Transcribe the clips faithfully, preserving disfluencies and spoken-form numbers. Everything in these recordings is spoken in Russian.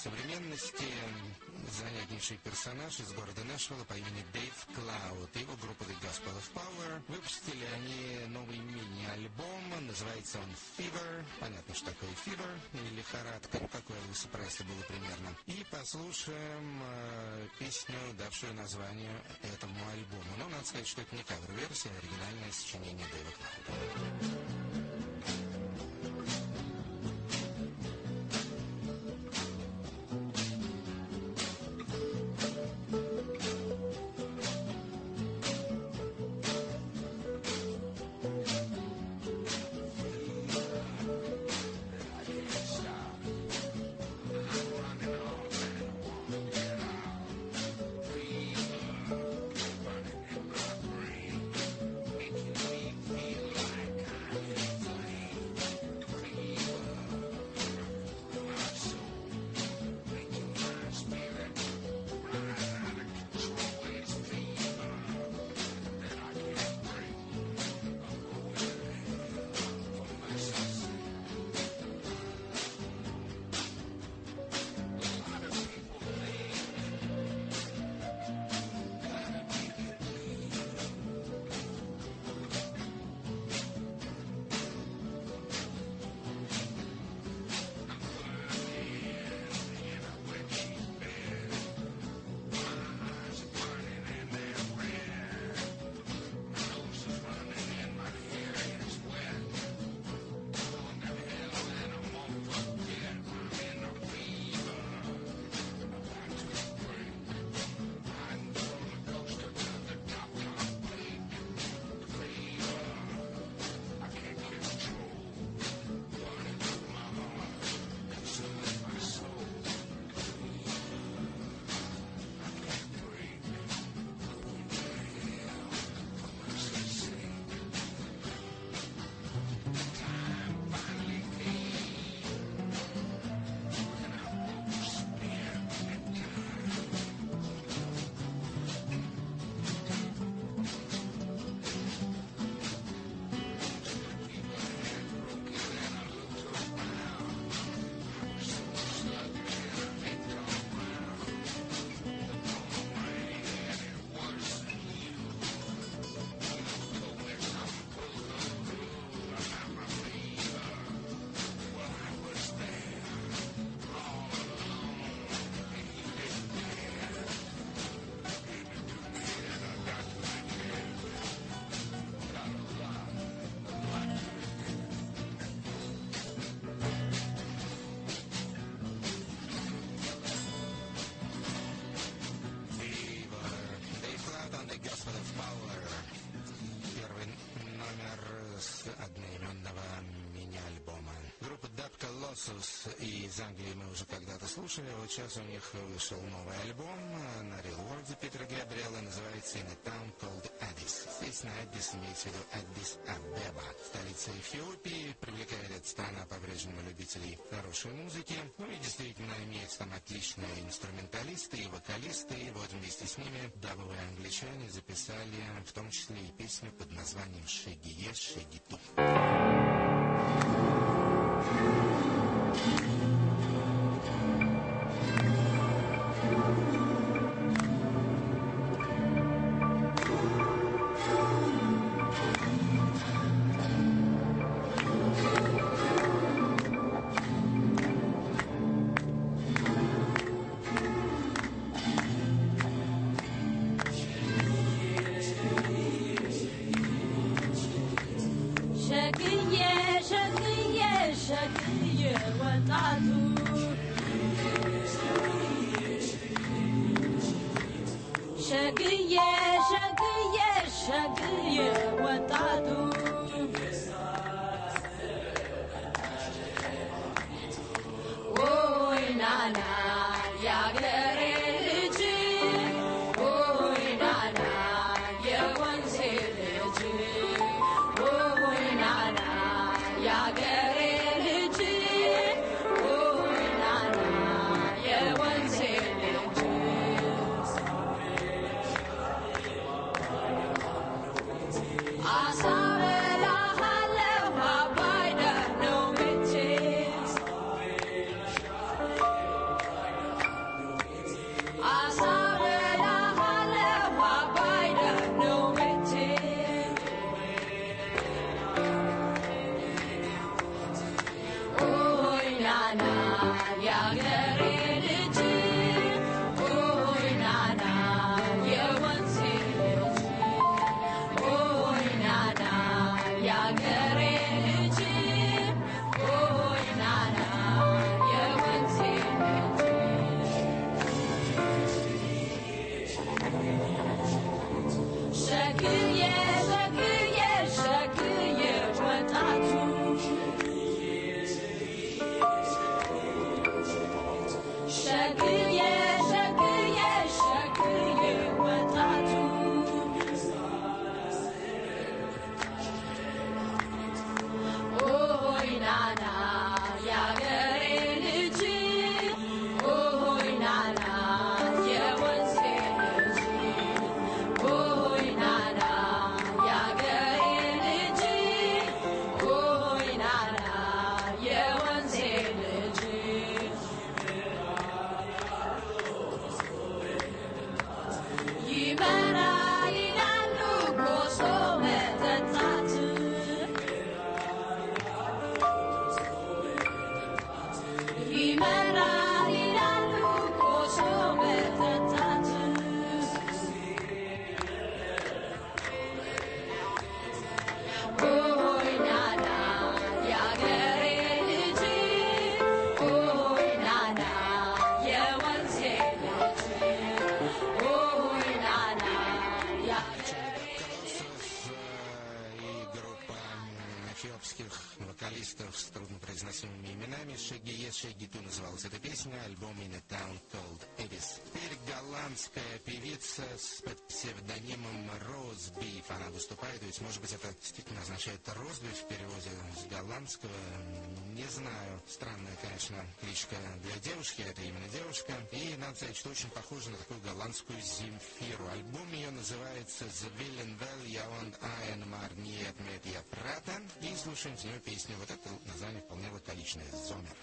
современности, занятнейший персонаж из города Нэшвилла по имени Дэйв Клауд. Его группа The Gospel of Power. Выпустили они новый мини-альбом, называется он Fever. Понятно, что такое Fever, или лихорадка, ну, как у Элвиса Пресли было примерно. И послушаем э, песню, давшую название этому альбому. Но надо сказать, что это не кавер-версия, а оригинальное сочинение Дэйва Клауда. Из Англии мы уже когда-то слушали, вот сейчас у них вышел новый альбом на Real World Питера Габриэла, называется In a Town Called Addis. Естественно, Addis имеется в виду Аддис Абеба, столица Эфиопии. Привлекает эта страна по-прежнему любителей хорошей музыки. Ну и действительно имеется там отличные инструменталисты и вокалисты. И вот вместе с ними дабовые англичане записали в том числе и песню под названием «Шеги Еш, Шеги Ту». Еши Гиту называлась эта песня, альбом In a Town Called Abyss. Теперь голландская певица с под псевдонимом Rose Beef. Она выступает, то есть, может быть, это действительно означает розбив в переводе с голландского. Не знаю. Странная, конечно, кличка для девушки, это именно девушка. И, надо сказать, что очень похоже на такую голландскую Земфиру. Альбом ее называется The Villain Well, Я und ein Marniet mit Я Прата. И слушаем с нее песню. Вот это название вполне лаконичное. Зомер.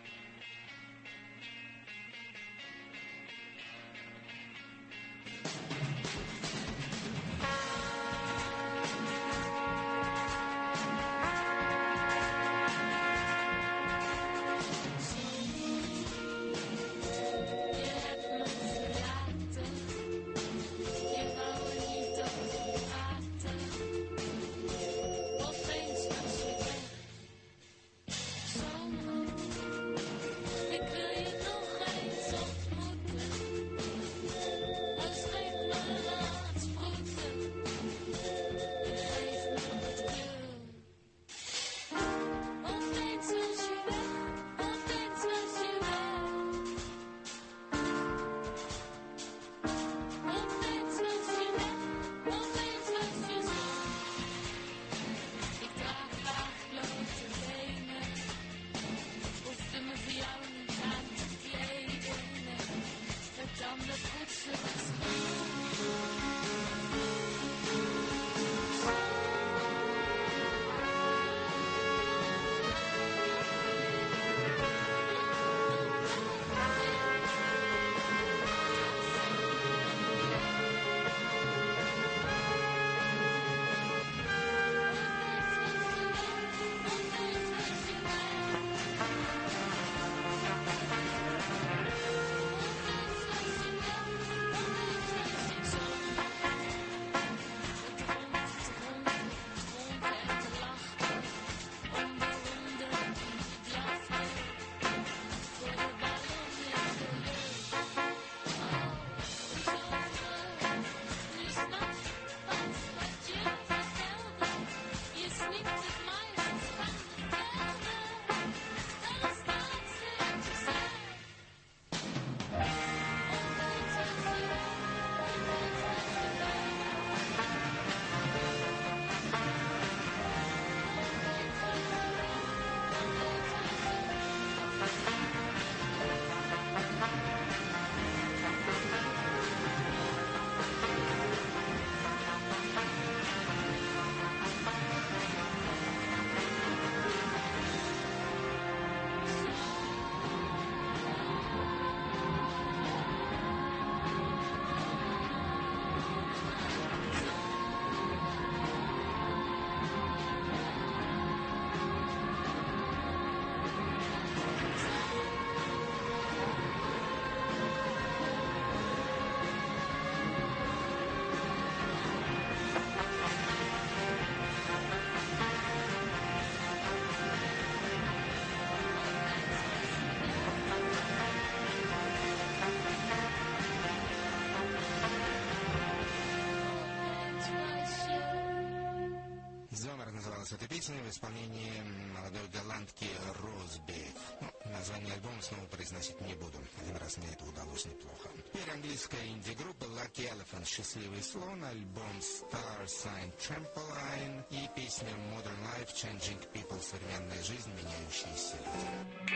Эта песня в исполнении молодой голландки Rose Beef. Ну, название альбома снова произносить не буду. Один раз мне это удалось неплохо. Теперь английская инди-группа Lucky Elephant «Счастливый слон», альбом Star Sign Trampoline и песня Modern Life Changing People «Современная жизнь, меняющиеся люди».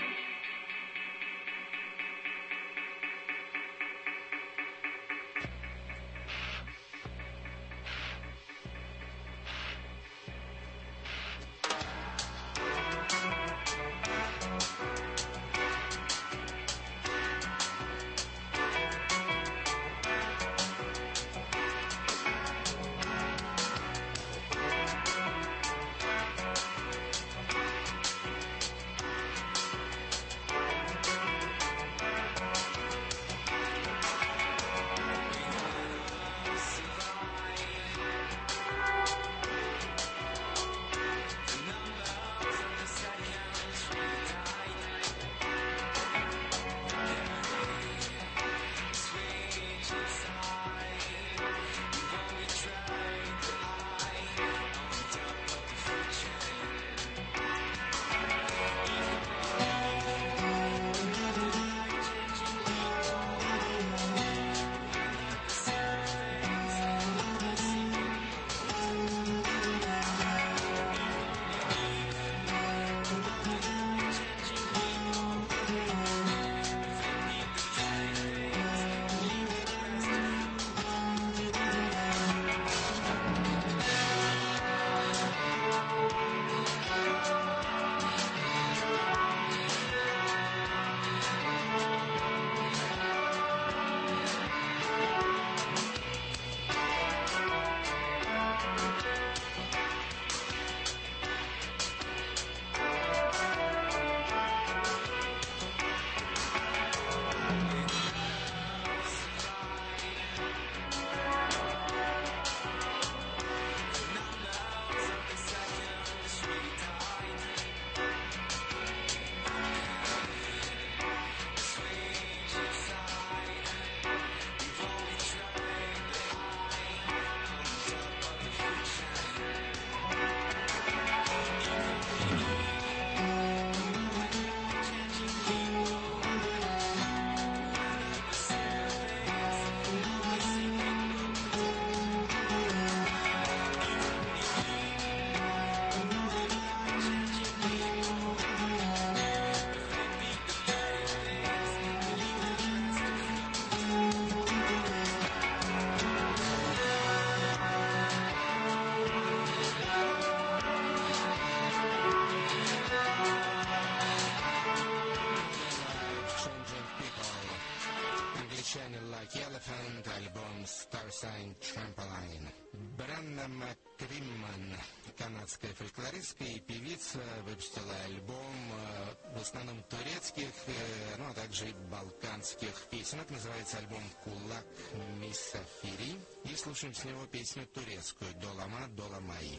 Shining Like Elephant, альбом Star Sign Trampoline. Бренна МакКримман, канадская фольклористка и певица, выпустила альбом в основном турецких, ну а также и балканских песенок. Называется альбом «Кулак Мисафири». И слушаем с него песню турецкую «Долама Доламай».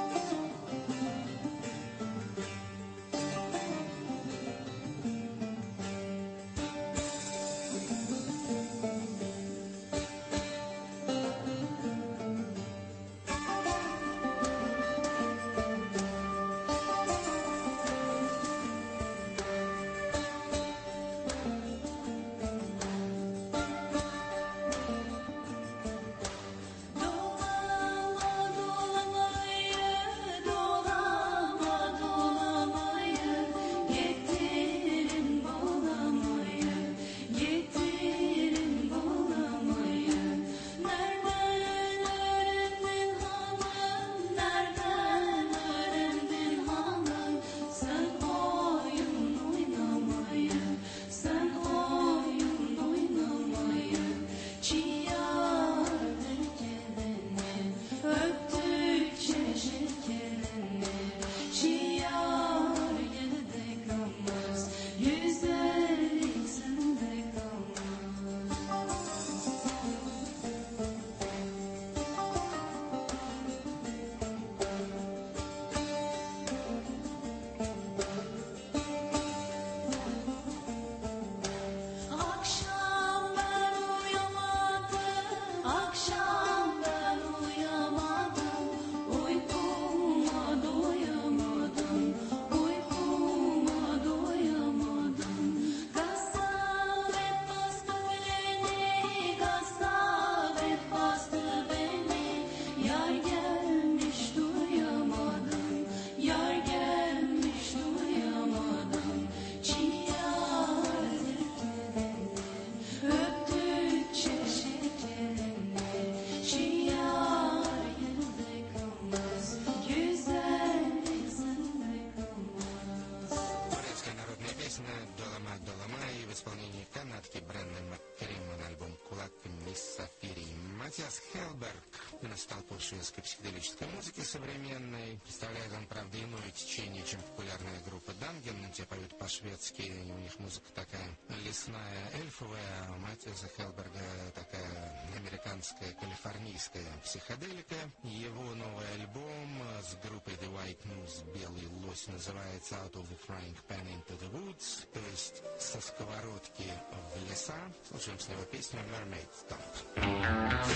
Матиас Хелберг стал по шведской психоделической музыки современной. Представляет он, правда, иное течение, чем популярная группа Данген. Те поют по-шведски, и у них музыка такая лесная, эльфовая, а у Матиаса Хелберга такая американская, калифорнийская психоделика. Его новый альбом с группой The White Moose, Белый лось, называется Out of the Frying Pan into the Woods, то есть со сковородки в леса. Слушаем с него песню Mermaid Stomp.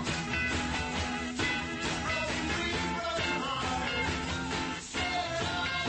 We'll be right back.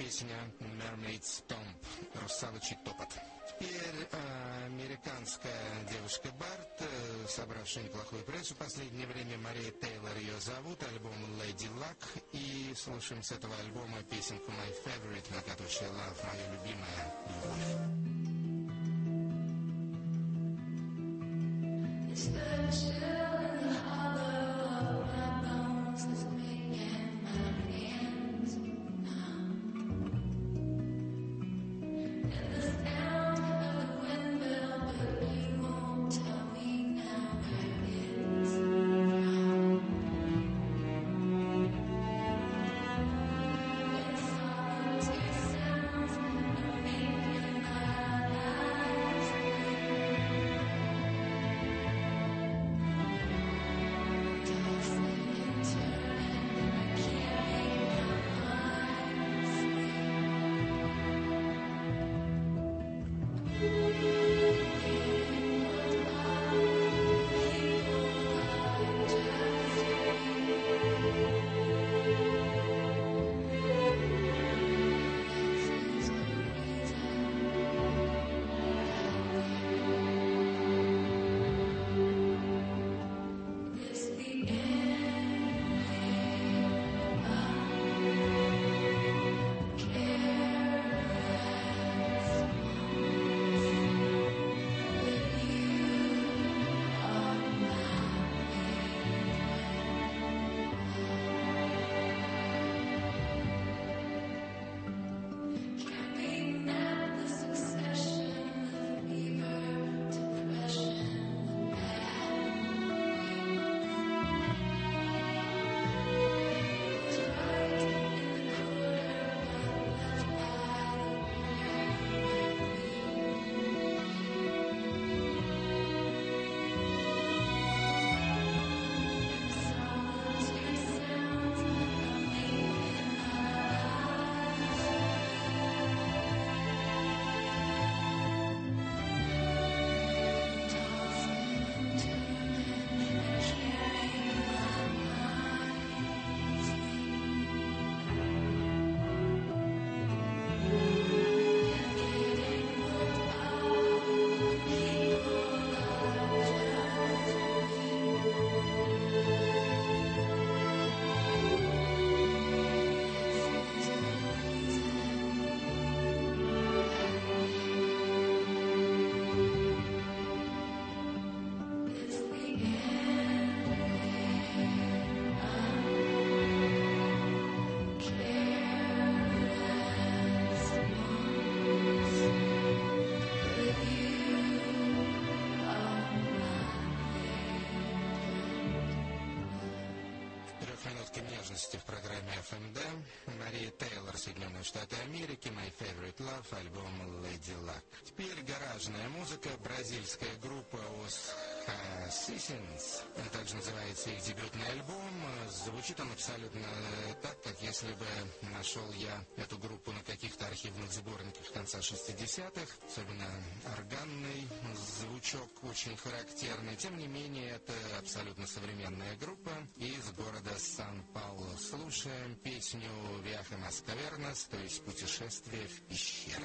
песня Mermaid's Tomb, русалочий топот. Теперь э, американская девушка Барт, э, собравшая неплохую прессу в последнее время, Мария Тейлор ее зовут, альбом Lady Luck, и слушаем с этого альбома песенку My Favorite, многоточие Love, моя любимая любовь. В программе эф эм ди Мария Тейлор, Соединенные Штаты Америки, My Favorite Love, альбом Lady Luck. Теперь гаражная музыка, бразильская группа Os Assassins, также называется их дебютный альбом. Звучит он абсолютно так, как если бы нашел я эту группу на каких-то архивных сборниках конца шестидесятых, особенно органный звучок очень характерный. Тем не менее, это абсолютно современная группа из города Сан-Паулу. Слушаем песню «Viaje más cavernas», то есть «Путешествие в пещеры».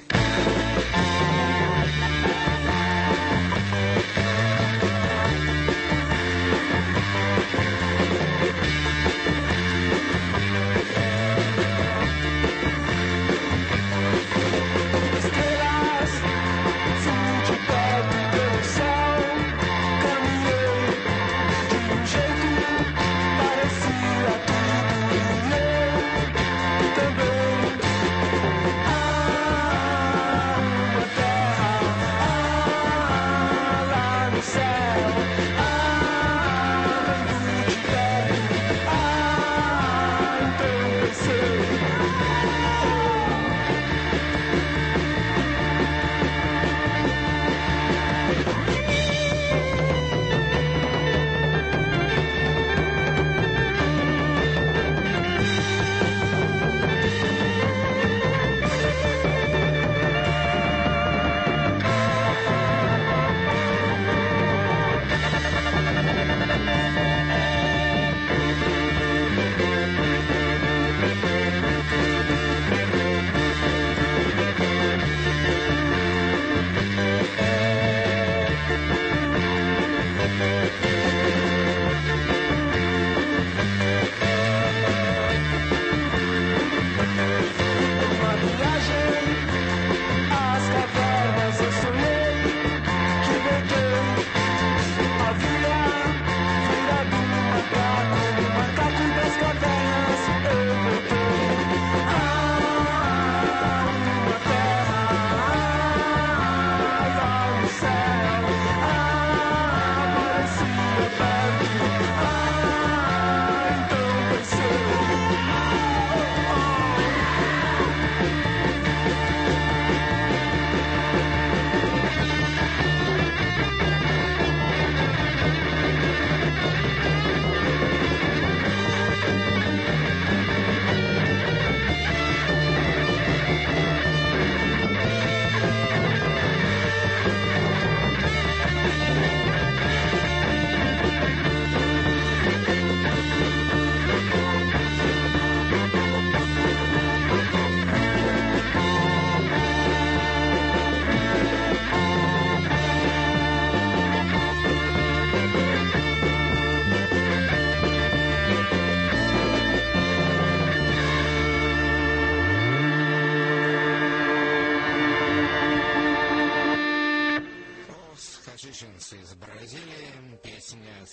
Ah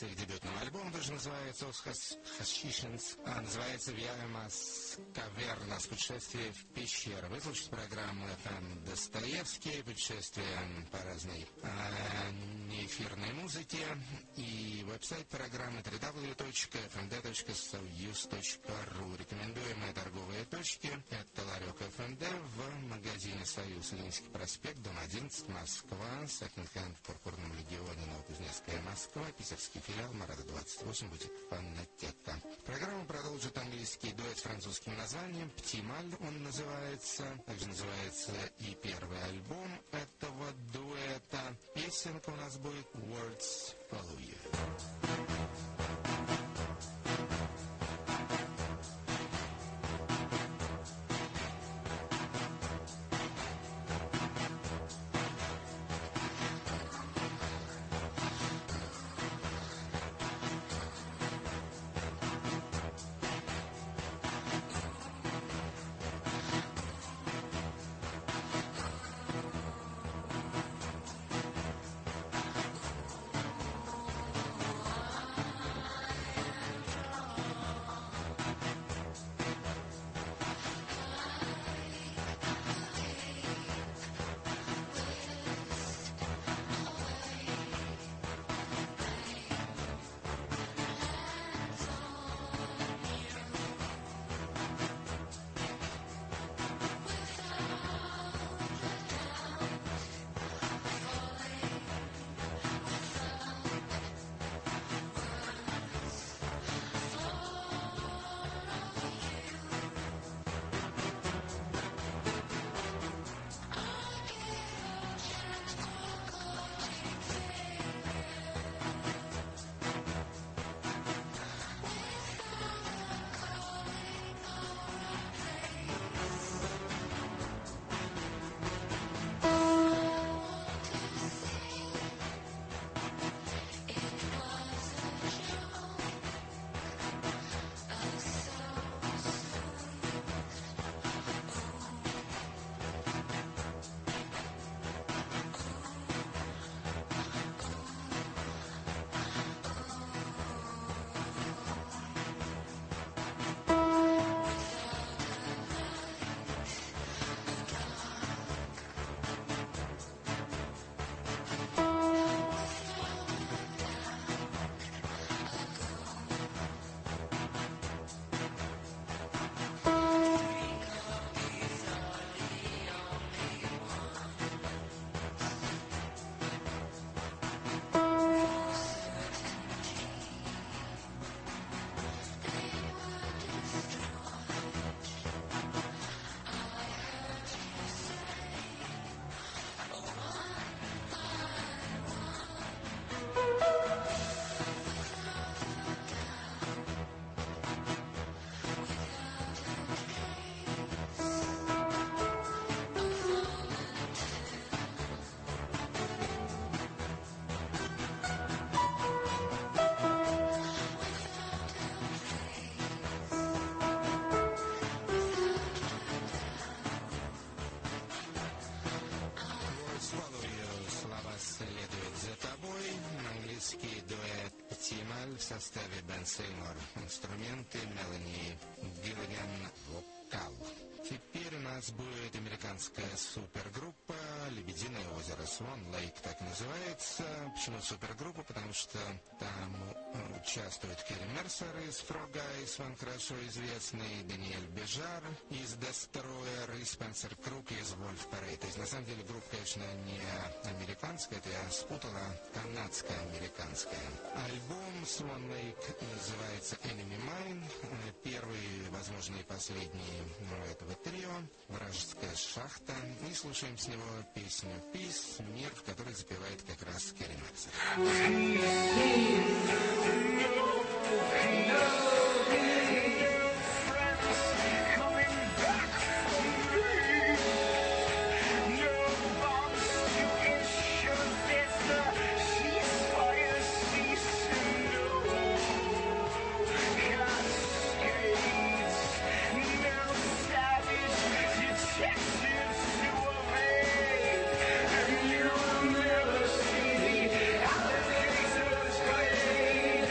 с их дебютного альбома, тоже называется «Os Hashishians», а называется «Viamas Cavernas», путешествие в пещеры. Вы слушаете программу эф эм Достоевский, путешествие по разной а, неэфирной музыке, и веб-сайт программы дабл ю дабл ю дабл ю точка эф эм дэ точка союз точка ру. Рекомендуемые торговые точки — это Ларек эф эм дэ в магазине «Союз», Ленинский проспект, дом одиннадцать, Москва, секонд-хенд в Пурпурном легионе, Новокузнецкая, Москва, питерский филиал, Марата двадцать восемь, бутик Фонотека. Программу продолжит английский дуэт с французским названием «Птималь», он называется. Также называется и первый альбом этого дуэта. Песенка у нас будет «Words Follow You». Птималь в составе Бен Сеймур, инструменты, Мелани Гиллиган, вокал. Теперь у нас будет американская супергруппа «Лебединое озеро», Swan Lake так называется. Почему супергруппа? Потому что там участвует Керри Мерсер из Frog Eyes, вам хорошо известный, Даниэль Бежар из Destroyer и Спенсер Круг из Wolf Parade. То есть, на самом деле, группа, конечно, не американская, это я спутала, канадско-американская. Альбом Swan Lake называется Enemy Mine, первый, возможно, и последний этого трио, «Вражеская шахта». И слушаем с него песню «Peace», «Мир», в которой запевает как раз Керри Мерсер. You'll never see the alligators play.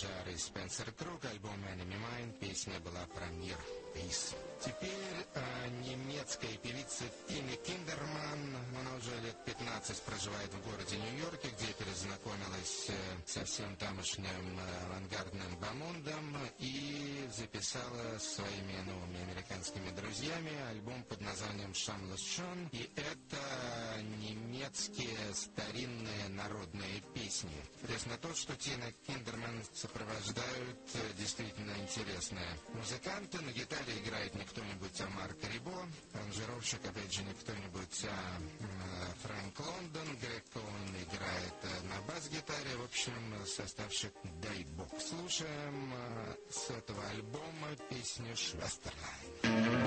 Джар и Спенсер Круг, альбом Enemy Mine, песня была про мир. Peace. Теперь э, немецкая певица Тина Киндерман, она уже лет пятнадцать проживает в городе Нью-Йорке, где перезнакомилась э, со всем тамошним э, авангардным бомондом и записала своими новыми американскими друзьями альбом под названием Shameless John, и это немецкие старинные народные песни. Интересно то, что Тина Киндерман сопровождают э, действительно интересные музыканты. На гитаре играет не кто-нибудь, а Марк Рибо, аранжировщик, опять же, не кто-нибудь, а э, Фрэнк Лондон, Грег Коуэн играет э, на бас-гитаре, в общем, составщик дай бог. Слушаем э, с этого альбома песню «Schwesterlein».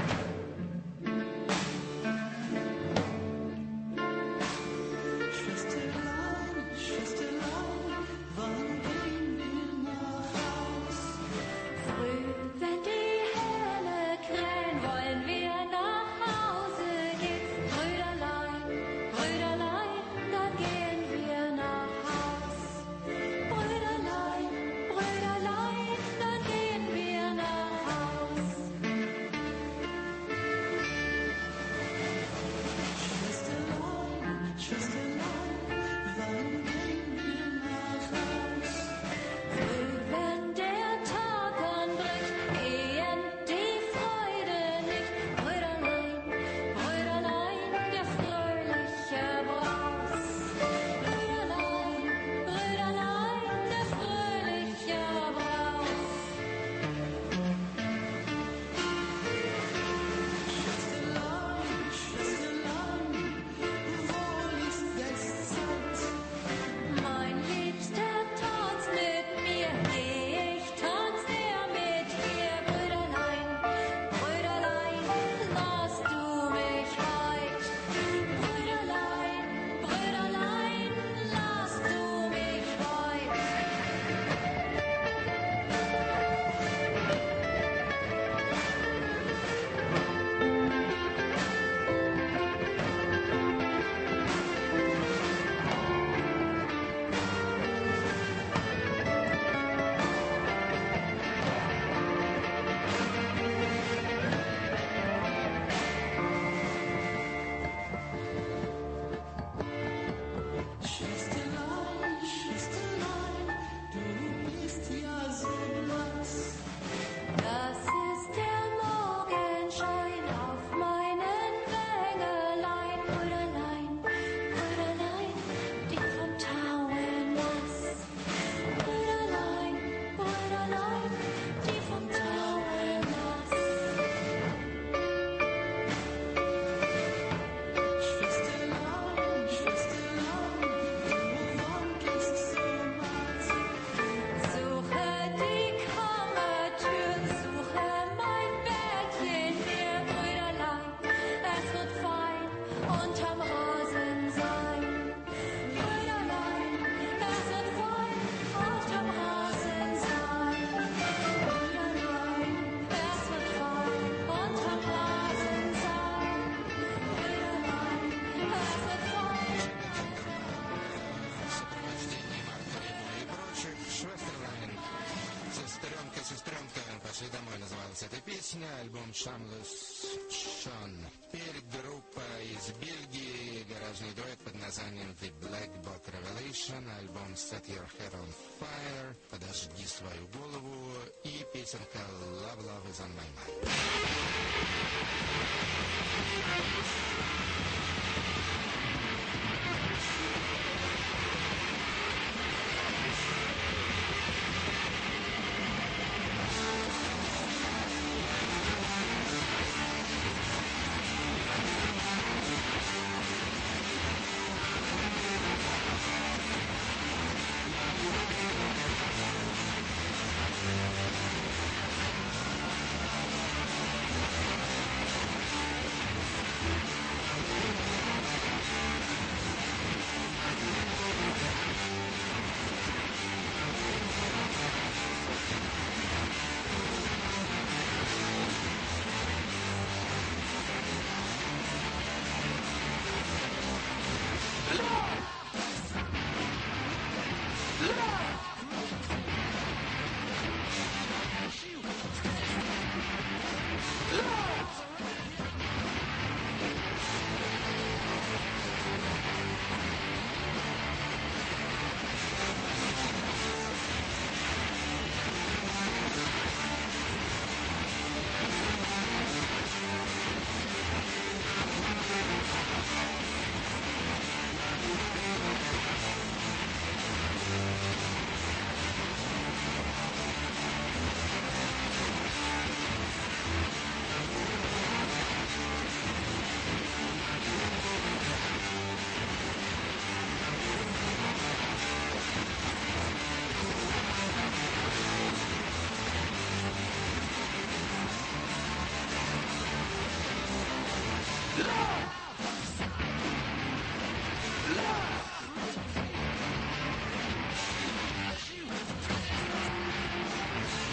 Эта песня, альбом Shameless John. Теперь группа из Бельгии, гаражный дуэт под названием The Black Book Revelation, альбом Set Your Head on Fire, Подожди свою голову, и песенка Love Love is on my mind. We'll be right back.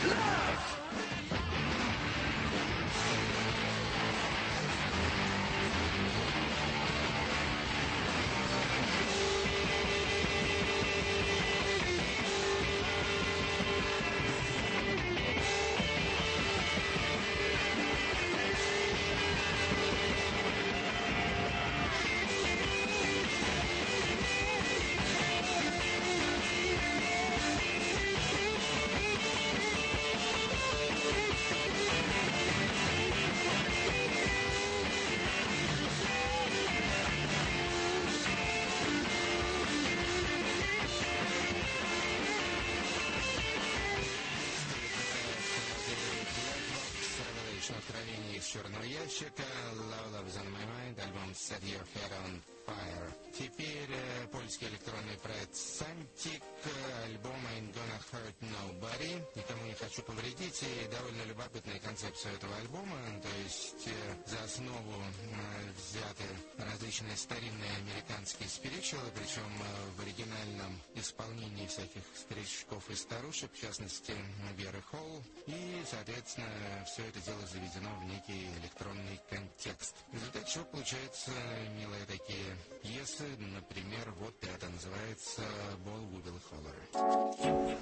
Черного ящика, Love Loves on My Mind, альбом Set Your Head on Fire. Теперь э, польский электронный проект Santic, альбом Ain't Gonna Hurt Nobody, никому не хочу повредить, и довольно любопытная концепция этого альбома, то есть э, за основу э, взяты различные старинные американские спиричуалы, причем э, в оригинальном исполнении всяких старичков и старушек, в частности Веры Холл, и, соответственно, все это дело заведено в некий электронный контекст. В результате чего получаются милые такие пьесы, например, вот это называется «Ball We Will Holler».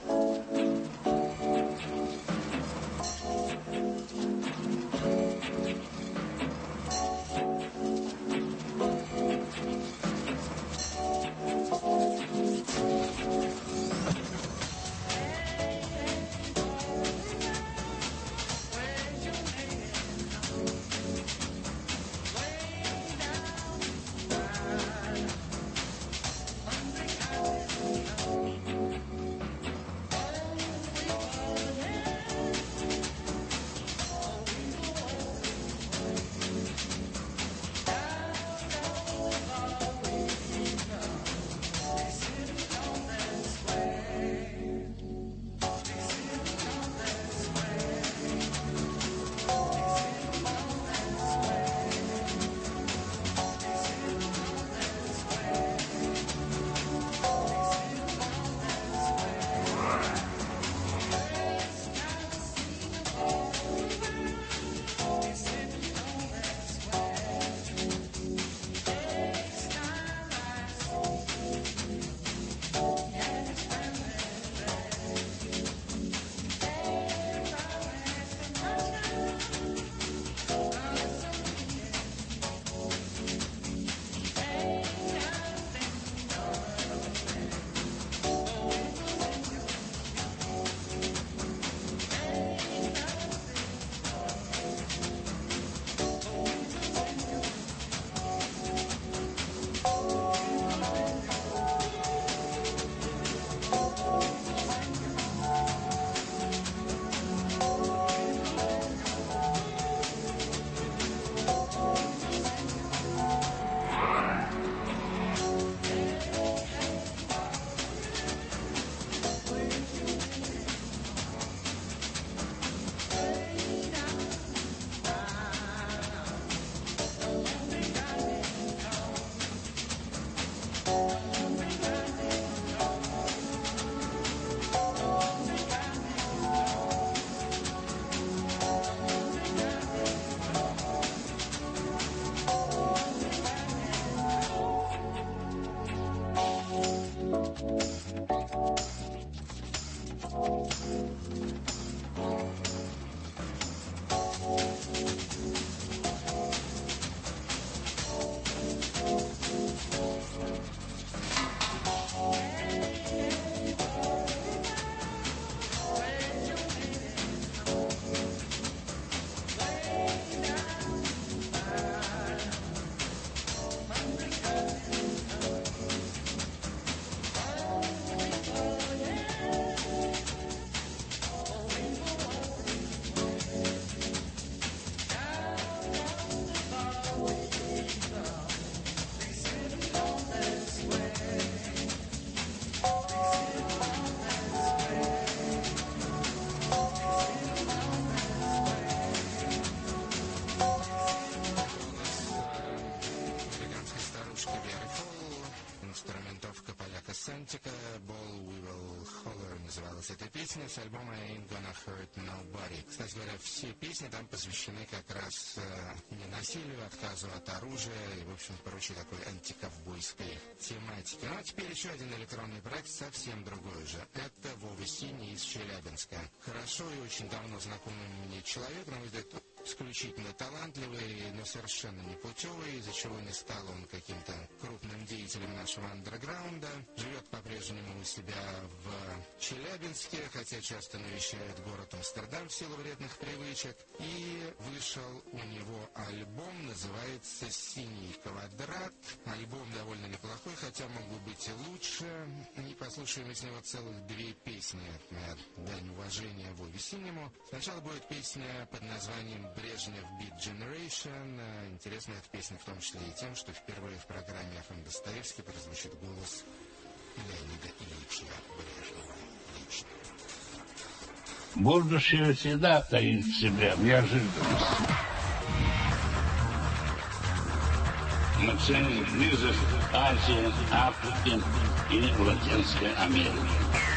We называется эта песня с альбома Ain't Gonna Hurt Nobody. Кстати говоря, все песни там посвящены как раз э, не насилию, отказу от оружия и, в общем, прочей такой антиковбойской тематике. Ну а теперь еще один электронный проект, совсем другой же. Это Вова Синий из Челябинска. Хорошо и очень давно знакомый мне человек, на мой взгляд, исключительно талантливый, но совершенно непутевый, из-за чего не стал он каким-то крупным деятелем нашего андерграунда. Живет по-прежнему у себя в Челябинске, хотя часто навещает город Амстердам в силу вредных привычек. И вышел у него альбом, называется «Синий квадрат». Альбом довольно неплохой, хотя мог бы быть и лучше. И послушаем из него целых две песни. Дань уважения Вове Синему. Сначала будет песня под названием «Брежнев Beat Generation». Интересна эта песня в том числе и тем, что впервые в программе эф эм Достоевский прозвучит голос Леонида Ильича Брежнева лично. Будущее всегда таит в себе неожиданность. Мы ценим близость Азии, Африки и Латинской Америки.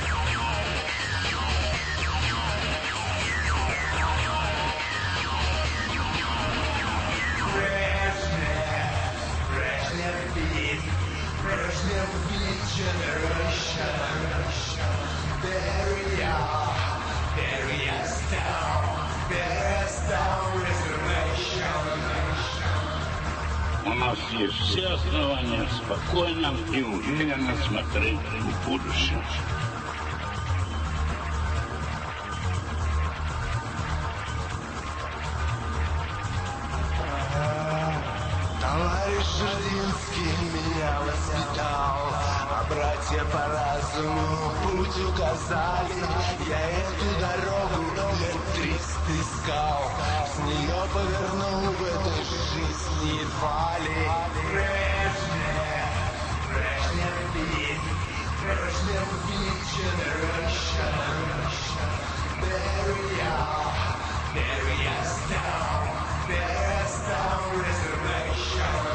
У нас есть все основания спокойно и уверенно смотреть в будущее. Товарищ Жиринский меня воспитал, а братья по разуму путь указали. Я эту дорогу лет триста искал, с нее повернул в этой жизни едва ли. Брежнев, Брежнев beat, Брежнев beat generation. There we are, there we are down, there is down reservation.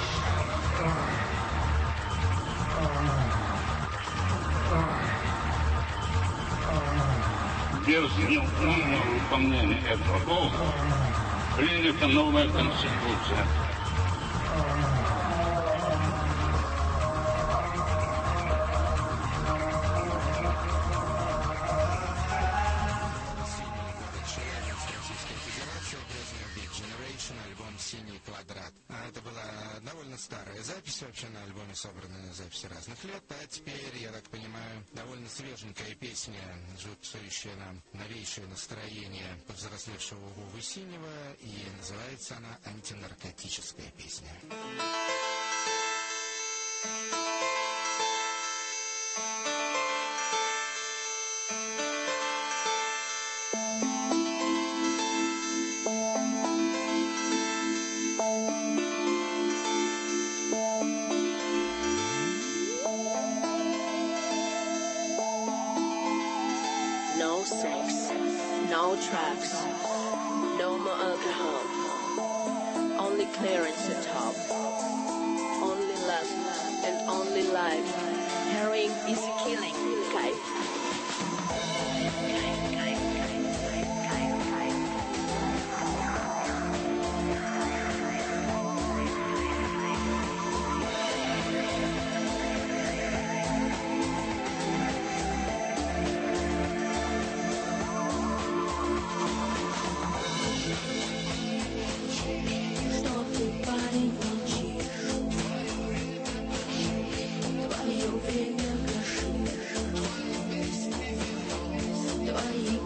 Без неуклонного выполнения этого долга принята новая конституция. Альбом «Синий квадрат». А это была довольно старая запись, вообще на альбоме собраны записи разных лет, а теперь, я так понимаю, довольно свеженькая песня, жутствующая нам новейшее настроение повзрослевшего Вовы Синего, и называется она «Антинаркотическая песня». No sex, no drugs, no more alcohol, only clearance at top, only love and only life. Heroin is killing, kite. Твое время гашиш, твои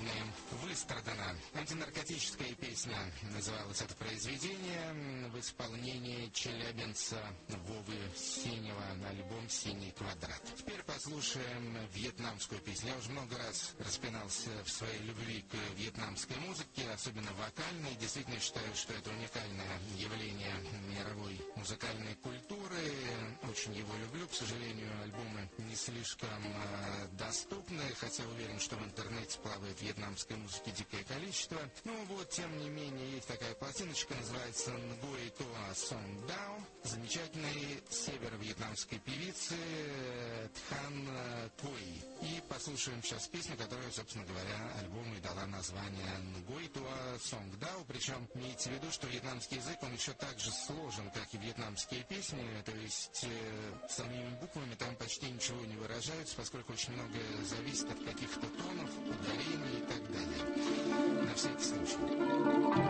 подробнее выстрадано. Антинаркотическая песня называлась это произведение в исполнении челябинца Вовы Синего на альбом «Синий квадрат». Теперь послушаем вьетнамскую песню. Я уже много раз распинался в своей любви к вьетнамской музыке, особенно вокальной. Действительно считаю, что это уникальное явление мировой музыкальной культуры. Очень его люблю. К сожалению, альбомы не слишком э, доступны, хотя уверен, что в интернете плавает вьетнамской музыки дикое количество. Ну вот, тем не менее, есть такая пластиночка, называется «Nguyen Toa Song Dao», замечательной северо-вьетнамской певицы Тхан Куэй. И послушаем сейчас песню, которая, собственно говоря, альбому и дала название «Nguyen Toa Song Dao». Причем имейте в виду, что вьетнамский язык, он еще так же сложен, как и вьетнамские песни, то есть э, самими буквами там почти ничего не выражаются, поскольку очень многое зависит от каких-то тонов, ударений и так далее. На всякий случай.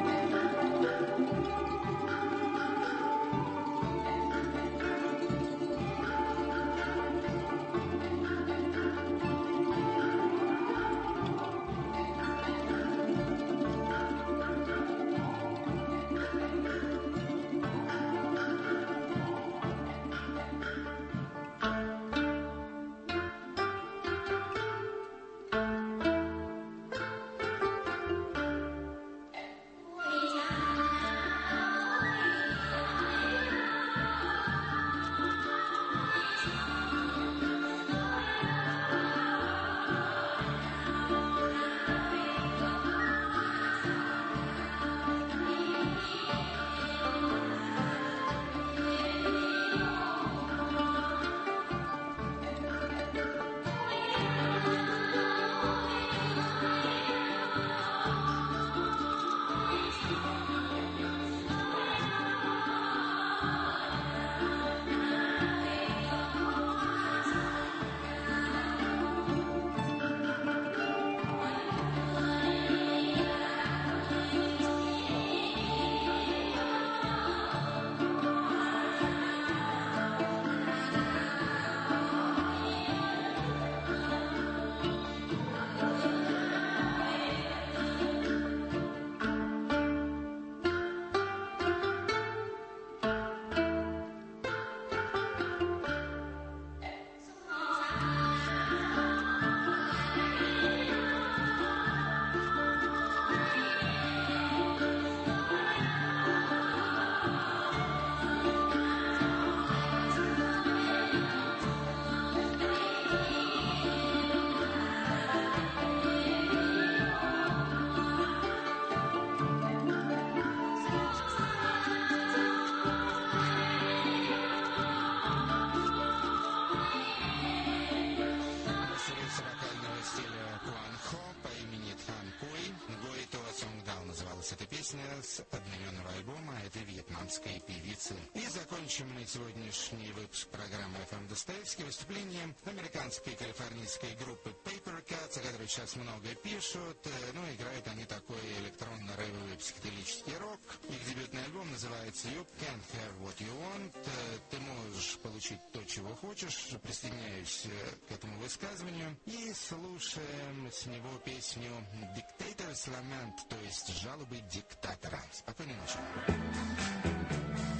Эта песня с одноименного альбома этой вьетнамской певицы. И закончим мы сегодняшний выпуск программы эф эм Достоевский выступлением американской калифорнийской группы Paper Cuts, о которой сейчас много пишут. Ну, играют они такой электронно-рэвовый психоделический рок. Их дебютный альбом называется You Can't Have What You Want. Ты можешь получить то, чего хочешь. Присоединяюсь к этому высказыванию. И слушаем с него песню Dictator's Lament, то есть жалобы диктатора. Спокойной ночи.